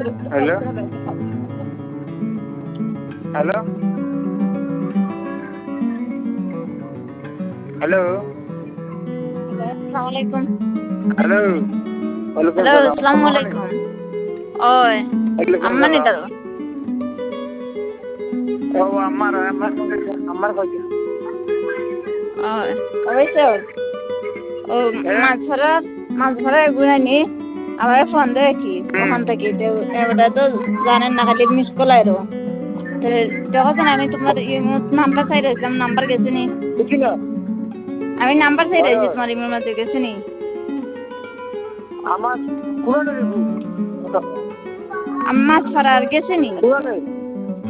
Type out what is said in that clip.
Hello hello hello আসসালামু আলাইকুম। Hello ওয়ালাইকুম হ্যালো সালাম আসসালামু আলাইকুম। ওই ওয়ালাইকুম আম্মানি সালাম দাও। ও আমার কইছে ওই অবশ্য ও হ্যাঁ মাছ ধরা এগুলো নি আবার ফোন দেয় কি ওখান থেকে এবার তো জানেন না খালি মিস কল আইরো যখন আমি তোমার নাম্বার চাই রয়েছিলাম নাম্বার গেছে নি বুঝছি না আমি নাম্বার চাই হয় রয়েছি হয় তোমার ইমের মাঝে গেছে নি আমার পুরানো রেবু মাছ ফারার গেছে নি পুরানো